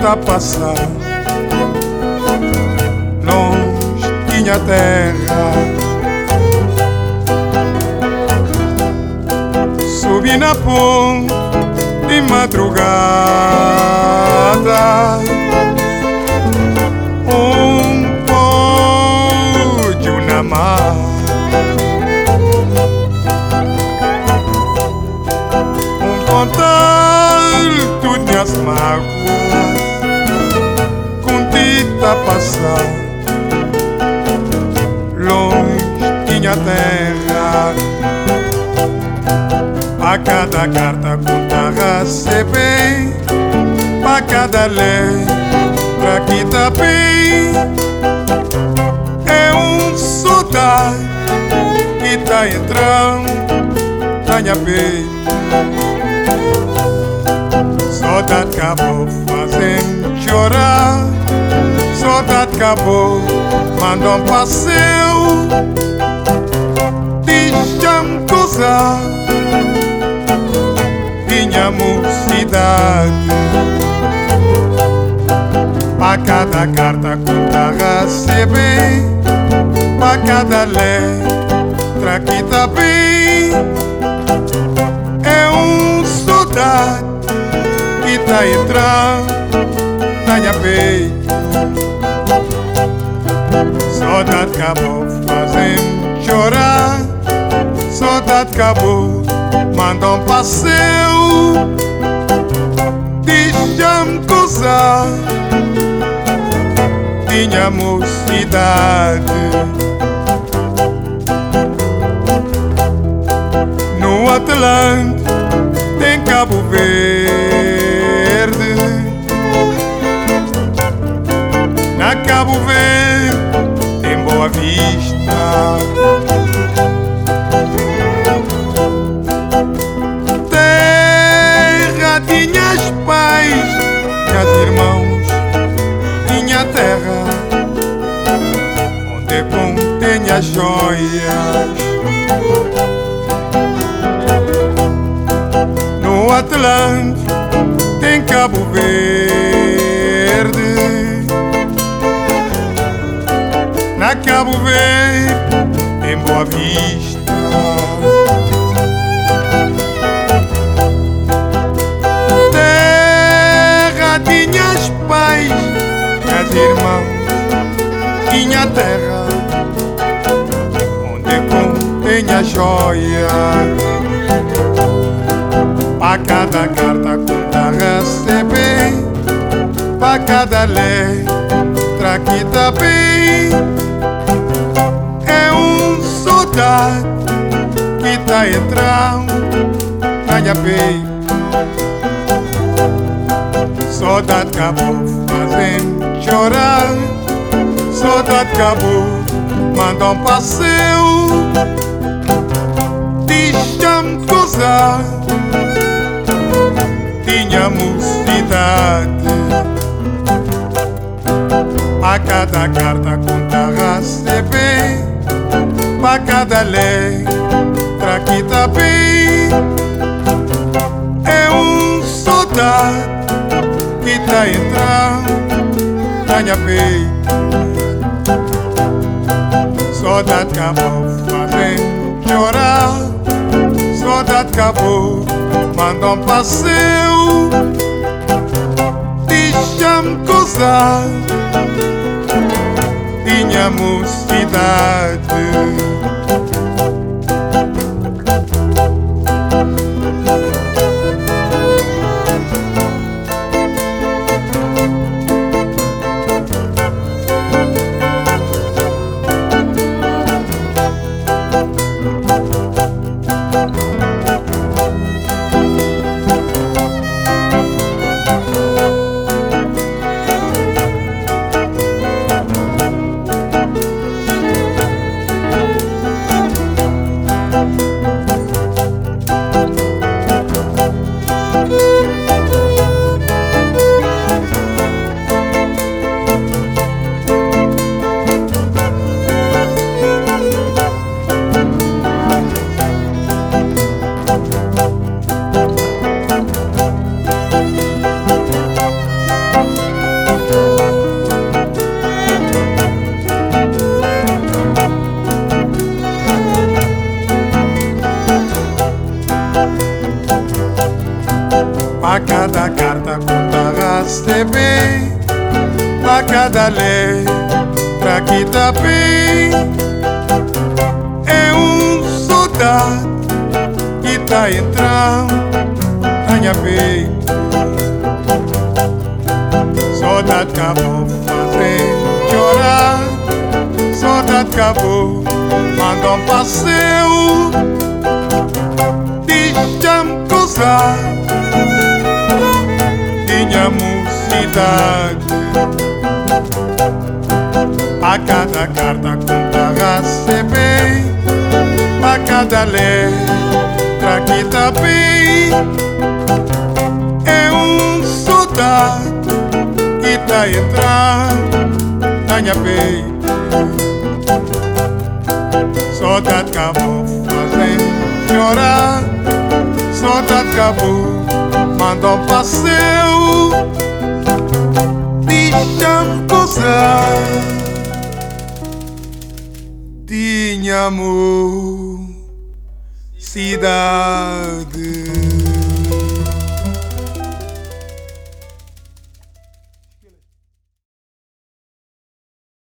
tá passando, longe tinha terra. Subi na ponte de madrugada, pódio na mar. Contar tudo minhas mágoas, contigo tá passando, longe tinha terra. A cada carta conta receber, a cada letra que tá bem, é soldado que tá entrando na minha peito. Saudade acabou fazendo chorar, saudade acabou mandando passeio, deixa-me gozar minha mocidade. A cada carta conta receber, a cada letra que tá bem, é saudade que tá entrando na minha peito. Saudade acabou fazendo chorar, saudade acabou mandando passeio, deixa-me gozar minha mocidade. No Atlântico tem Cabo Verde, na Cabo Verde tem Boa Vista, terra tinhas pais, tinhas irmãos, tinha terra onde contém as joias. No Atlântico tem Cabo Verde, na Cabo Verde tem Boa Vista, terra tinhas pais, tinhas irmãos, tinha terra onde contém as joias. Pra cada carta conta receber, pra cada letra que tá bem, é soldado que tá entrando na minha peito. Saudade acabou fazendo chorar, saudade acabou mandando passeio, deixa-me gozar minha mocidade. A cada carta conta receber, a cada letra que tá bem, é soldado que tá entrando na minha peito. Saudade acabou fazendo chorar, saudade acabou mandando passeio, deixa-me gozar minha mocidade. carta conta receber a cada letra que tá bem. É soldado que tá entrando na minha peito. Soldado acabou fazendo chorar. Soldado acabou mandou um passeio. Deixa-me gozar minha mocidade. A cada carta conta receber, a cada letra que tá bem. É soldado que tá entrando na minha peito. Soldado acabou fazendo chorar. Soldado acabou mandou um passeio. Deixa-me gozar tinha amor, cidade.